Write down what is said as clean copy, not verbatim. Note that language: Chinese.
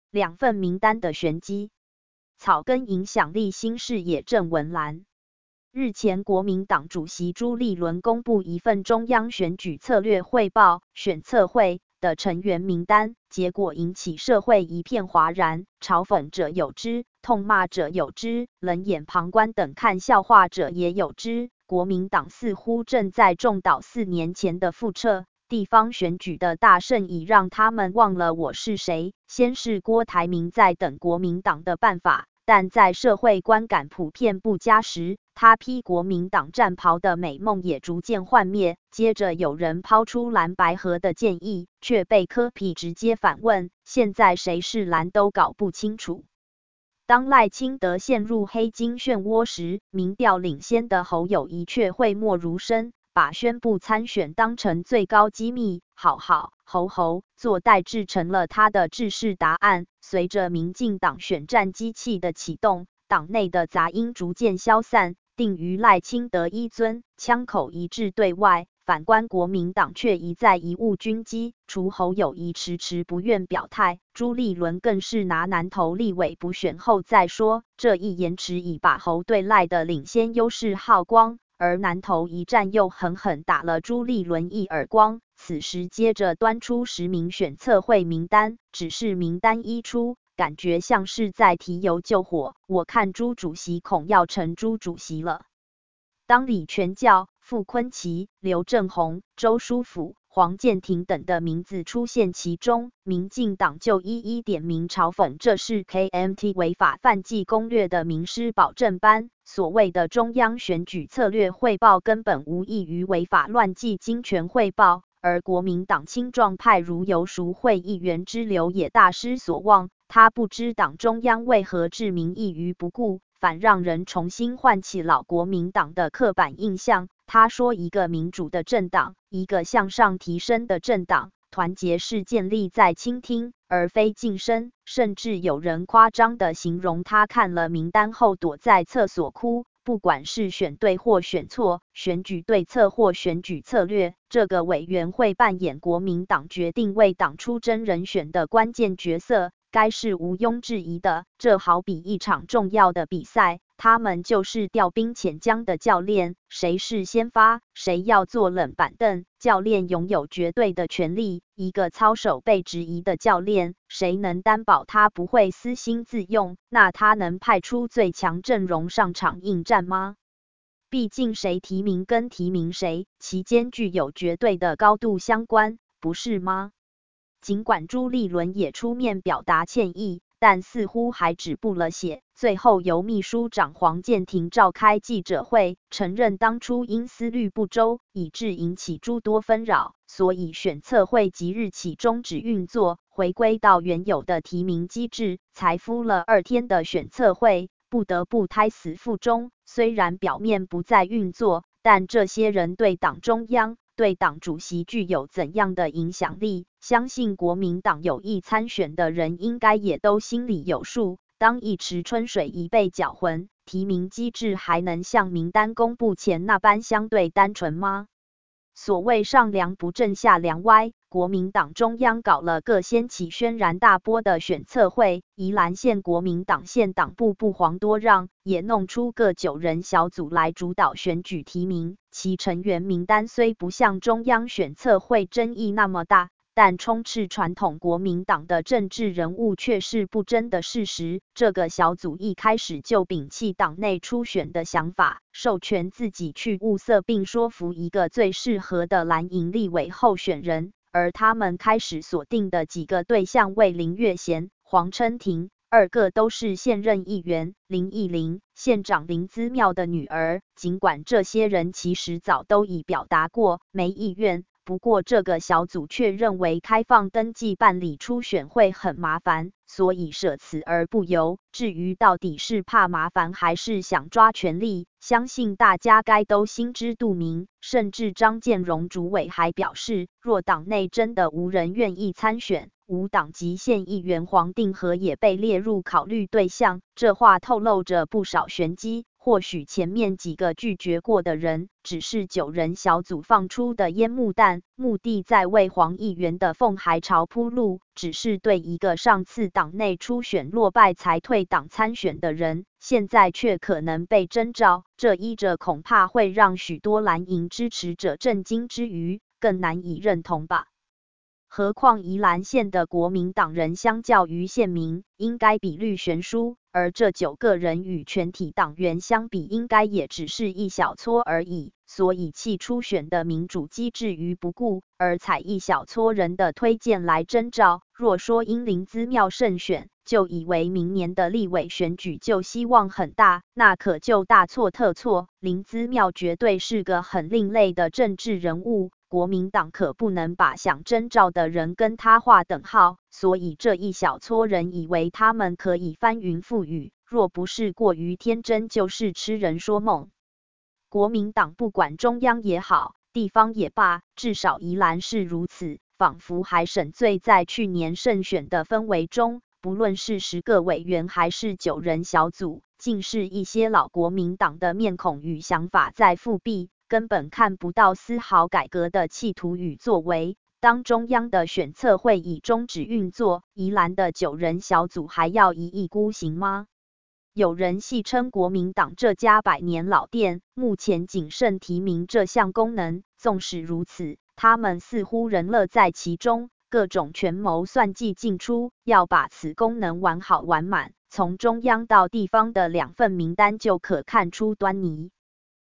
2份名单的玄机。草根影响力新视野郑文兰。日前，国民党主席朱立伦公布一份中央选举策略汇报选策会的成员名单，结果引起社会一片哗然，嘲讽者有之，痛骂者有之，冷眼旁观等看笑话者也有之。国民党似乎正在重蹈4年前的覆辙，地方选举的大胜已让他们忘了我是谁。先是郭台铭在等国民党的办法，但在社会观感普遍不佳时，他披国民党战袍的美梦也逐渐幻灭。接着有人抛出蓝白合的建议，却被柯 P 直接反问，现在谁是蓝都搞不清楚。当赖清德陷入黑金漩涡时，民调领先的侯友宜却讳莫如深，把宣布参选当成最高机密。侯做代制成了他的制式答案。随着民进党选战机器的启动，党内的杂音逐渐消散，定于赖清德一尊，枪口一致对外。反观国民党却一再贻误军机，除侯友宜迟迟不愿表态，朱立伦更是拿南投立委补选后再说，这一延迟已把侯对赖的领先优势耗光，而南投一战又狠狠打了朱立伦一耳光。此时接着端出10名选策会名单，只是名单一出，感觉像是在提油救火，我看朱主席恐要成朱主席了。当李全教、傅崐萁、刘正鸿、周书甫、黄健庭等的名字出现其中，民进党就一一点名嘲讽这是 KMT 违法犯纪攻略的名师保证班。所谓的中央选举策略汇报根本无异于违法乱纪精权汇报，而国民党青壮派如游淑慧议员之流也大失所望。他不知党中央为何置民意于不顾，反让人重新唤起老国民党的刻板印象。他说，一个民主的政党，一个向上提升的政党，团结是建立在倾听，而非晋升。甚至有人夸张地形容他看了名单后躲在厕所哭。不管是选对或选错，选举对策或选举策略，这个委员会扮演国民党决定为党出征人选的关键角色，该是毋庸置疑的。这好比一场重要的比赛，他们就是调兵遣将的教练，谁是先发，谁要坐冷板凳，教练拥有绝对的权利。一个操守被质疑的教练，谁能担保他不会私心自用？那他能派出最强阵容上场应战吗？毕竟谁提名跟提名谁，其间具有绝对的高度相关，不是吗？尽管朱立伦也出面表达歉意，但似乎还止步了血。最后由秘书长黄健庭召开记者会，承认当初因思虑不周，以致引起诸多纷扰，所以选策会即日起终止运作，回归到原有的提名机制。才敷了2天的选策会，不得不胎死腹中。虽然表面不再运作，但这些人对党中央、对党主席具有怎样的影响力，相信国民党有意参选的人应该也都心里有数。当一池春水已被搅浑，提名机制还能像名单公布前那般相对单纯吗？所谓上梁不正下梁歪，国民党中央搞了个掀起轩然大波的选策会，宜兰县国民党县党部不遑多让，也弄出个9人小组来主导选举提名。其成员名单虽不像中央选策会争议那么大，但充斥传统国民党的政治人物却是不争的事实。这个小组一开始就摒弃党内初选的想法，授权自己去物色并说服一个最适合的蓝营立委候选人，而他们开始锁定的几个对象为林月贤、黄琛庭，2个都是现任议员，林义玲，县长林姿妙的女儿。尽管这些人其实早都已表达过没意愿，不过这个小组却认为开放登记办理初选会很麻烦，所以舍此而不游。至于到底是怕麻烦还是想抓权力，相信大家该都心知肚明。甚至张建荣主委还表示，若党内真的无人愿意参选，无党籍县议员黄定和也被列入考虑对象。这话透露着不少玄机， 或许前面几个拒绝过的人，只是9人小组放出的烟幕弹，目的在为黄议员的奉还朝铺路，只是对一个上次党内初选落败才退党参选的人，现在却可能被征召，这依着恐怕会让许多蓝营支持者震惊之余，更难以认同吧。何况宜兰县的国民党人相较于县民，应该比率悬殊，而这9个人与全体党员相比，应该也只是一小撮而已，所以弃初选的民主机制于不顾，而采一小撮人的推荐来征召。若说因林姿妙胜选，就以为明年的立委选举就希望很大，那可就大错特错。林姿妙绝对是个很另类的政治人物，国民党可不能把想征召的人跟他划等号，所以这一小撮人以为他们可以翻云覆雨，若不是过于天真，就是痴人说梦。国民党不管中央也好，地方也罢，至少宜兰是如此，仿佛还沉醉在去年胜选的氛围中，不论是10个委员还是9人小组，竟是一些老国民党的面孔与想法在复辟，根本看不到丝毫改革的企图与作为。当中央的选策会以终止运作，宜兰的9人小组还要一意孤行吗？有人戏称国民党这家100年老店，目前仅剩提名这项功能。纵使如此，他们似乎仍乐在其中，各种权谋算计尽出，要把此功能完好完满。从中央到地方的2份名单就可看出端倪。